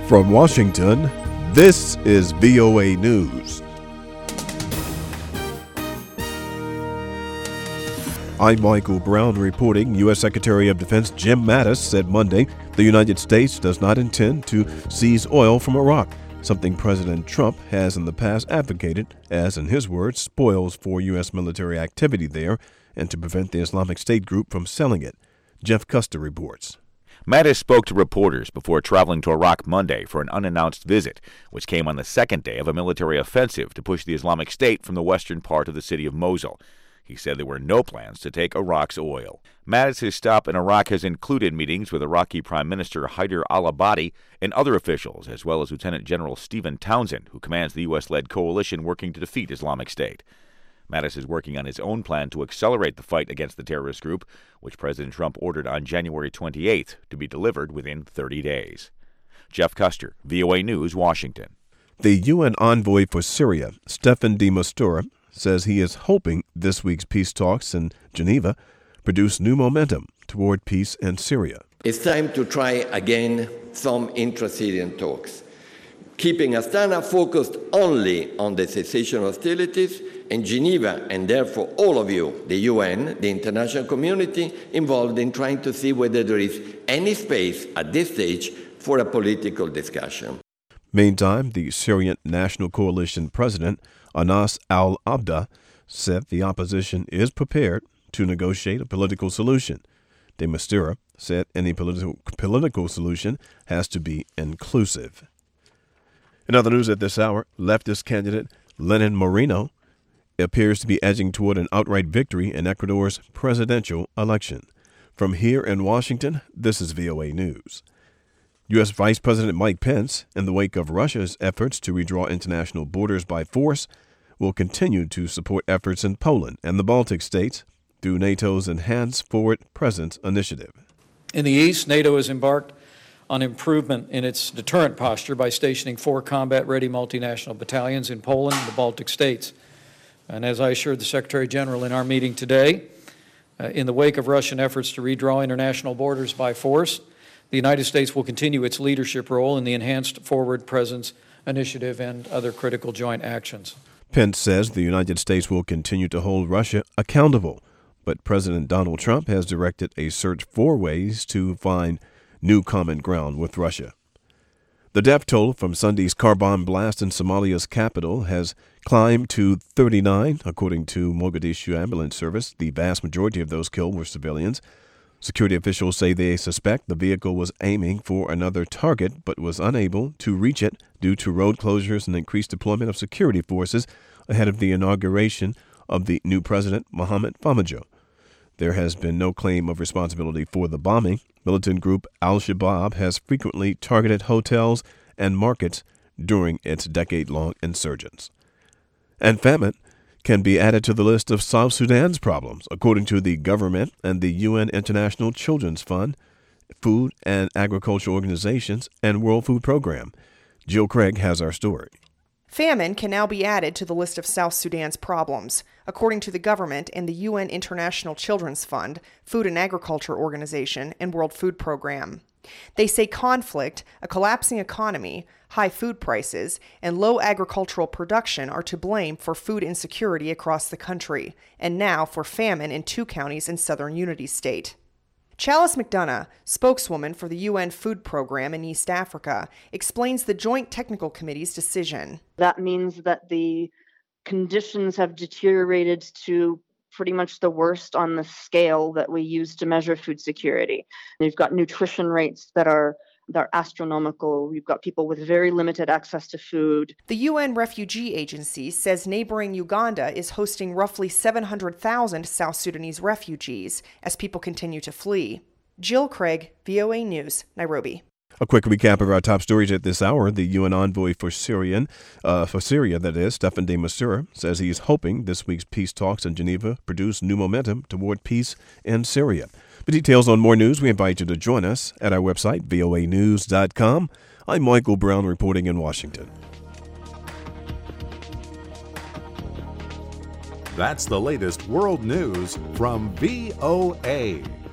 From Washington, this is VOA News. I'm Michael Brown reporting. U.S. Secretary of Defense Jim Mattis said Monday the United States does not intend to seize oil from Iraq, something President Trump has in the past advocated as, in his words, spoils for U.S. military activity there and to prevent the Islamic State group from selling it. Jeff Custer reports. Mattis spoke to reporters before traveling to Iraq Monday for an unannounced visit, which came on the second day of a military offensive to push the Islamic State from the western part of the city of Mosul. He said there were no plans to take Iraq's oil. Mattis' stop in Iraq has included meetings with Iraqi Prime Minister Haider al-Abadi and other officials, as well as Lieutenant General Stephen Townsend, who commands the U.S.-led coalition working to defeat Islamic State. Mattis is working on his own plan to accelerate the fight against the terrorist group, which President Trump ordered on January 28th to be delivered within 30 days. Jeff Custer, VOA News, Washington. The UN envoy for Syria, Staffan de Mistura, says he is hoping this week's peace talks in Geneva produce new momentum toward peace in Syria. It's time to try again some intra-Syrian talks, keeping Astana focused only on the cessation of hostilities, and Geneva, and therefore all of you, the UN, the international community, involved in trying to see whether there is any space at this stage for a political discussion. Meantime, the Syrian National Coalition president, Anas al-Abda, said the opposition is prepared to negotiate a political solution. De Mistura said any political solution has to be inclusive. In other news at this hour, leftist candidate Lenin Moreno appears to be edging toward an outright victory in Ecuador's presidential election. From here in Washington, this is VOA News. U.S. Vice President Mike Pence, in the wake of Russia's efforts to redraw international borders by force, will continue to support efforts in Poland and the Baltic states through NATO's Enhanced Forward Presence initiative. In the east, NATO has embarked on improvement in its deterrent posture by stationing 4 combat-ready multinational battalions in Poland and the Baltic states. And as I assured the Secretary General in our meeting today, in the wake of Russian efforts to redraw international borders by force, the United States will continue its leadership role in the Enhanced Forward Presence initiative and other critical joint actions. Pence says the United States will continue to hold Russia accountable, but President Donald Trump has directed a search for ways to find new common ground with Russia. The death toll from Sunday's car bomb blast in Somalia's capital has climbed to 39, according to Mogadishu Ambulance Service. The vast majority of those killed were civilians. Security officials say they suspect the vehicle was aiming for another target but was unable to reach it due to road closures and increased deployment of security forces ahead of the inauguration of the new president, Mohamed Farmajo. There has been no claim of responsibility for the bombing. Militant group Al-Shabaab has frequently targeted hotels and markets during its decade-long insurgence. And famine can be added to the list of South Sudan's problems, according to the government and the UN International Children's Fund, Food and Agriculture Organizations, and World Food Program. Jill Craig has our story. Famine can now be added to the list of South Sudan's problems, according to the government and the UN International Children's Fund, Food and Agriculture Organization, and World Food Program. They say conflict, a collapsing economy, high food prices, and low agricultural production are to blame for food insecurity across the country, and now for famine in 2 counties in southern Unity State. Chalice McDonough, spokeswoman for the UN Food Program in East Africa, explains the Joint Technical Committee's decision. That means that the conditions have deteriorated to pretty much the worst on the scale that we use to measure food security. You've got nutrition rates that are astronomical. We've got people with very limited access to food. The UN Refugee Agency says neighboring Uganda is hosting roughly 700,000 South Sudanese refugees as people continue to flee. Jill Craig, VOA News, Nairobi. A quick recap of our top stories at this hour. The UN envoy for Syria, Staffan de Mistura, says he is hoping this week's peace talks in Geneva produce new momentum toward peace in Syria. For details on more news, we invite you to join us at our website, voanews.com. I'm Michael Brown reporting in Washington. That's the latest world news from VOA.